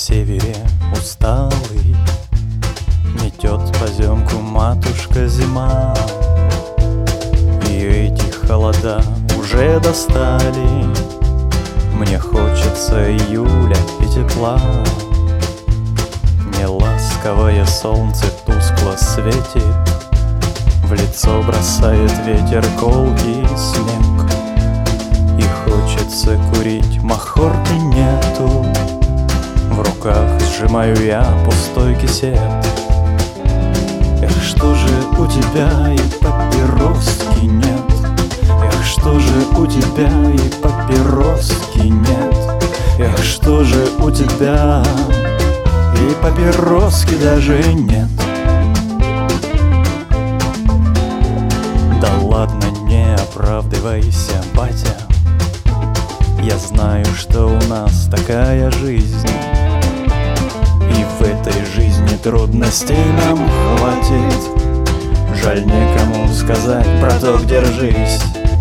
севере усталый метет поземку матушка зима. И эти холода уже достали, мне хочется июля и тепла. Неласковое солнце тускло светит, в лицо бросает ветер колкий снег. И хочется курить, махорки нету, в руках сжимаю я пустой кисет. Эх, что же у тебя и папироски нет? Эх, что же у тебя и папироски нет? Эх, что же у тебя и папироски даже нет? Да ладно, не оправдывайся, батя, я знаю, что у нас такая жизнь, и в этой жизни трудностей нам хватит. Жаль, некому сказать про то, держись.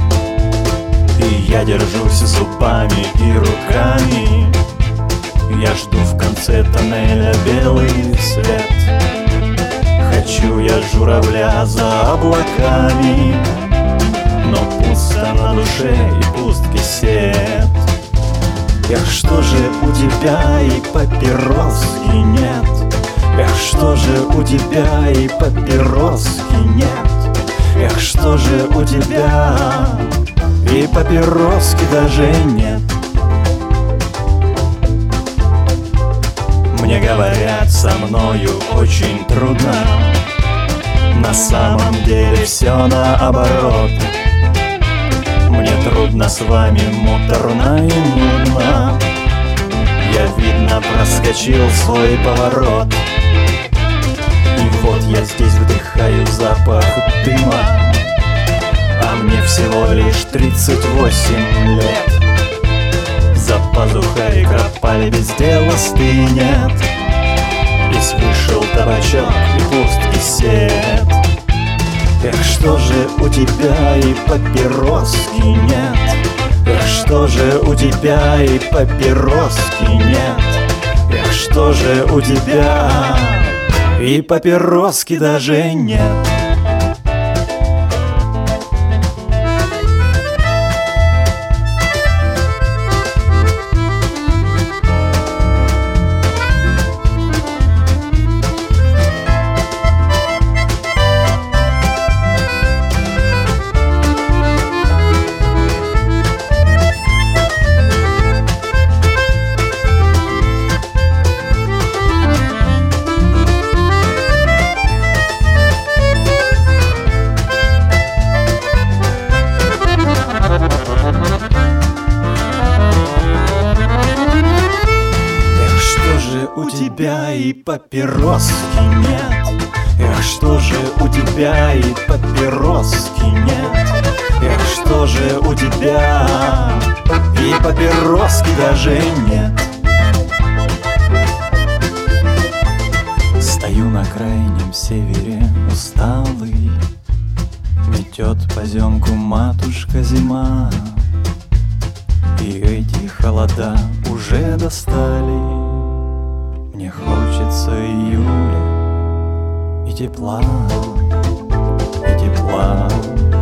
И я держусь зубами и руками, я жду в конце тоннеля белый свет. Хочу я журавля за облаками, но пусто на душе и пуст кисет. Эх, что же у тебя и папироски нет? Эх, что же у тебя и папироски нет? Эх, что же у тебя и папироски даже нет? Мне говорят, со мною очень трудно, на самом деле все наоборот. Мне трудно с вами, муторно и нудно, я, видно, проскочил свой поворот. И вот я здесь вдыхаю запах дыма, а мне всего лишь 38 лет. За пазухой кропали без дела стынет, весь вышел табачок и пуст кисет. Эх, что же у тебя и папироски нет? Эх, что же у тебя и папироски нет? Эх, что же у тебя и папироски даже нет? У тебя и папироски нет? Эх, что же у тебя и папироски нет? Эх, что же у тебя и папироски даже нет? Стою на крайнем севере усталый, метет поземку матушка зима. И эти холода уже достали, мне хочется июля и тепла, и тепла.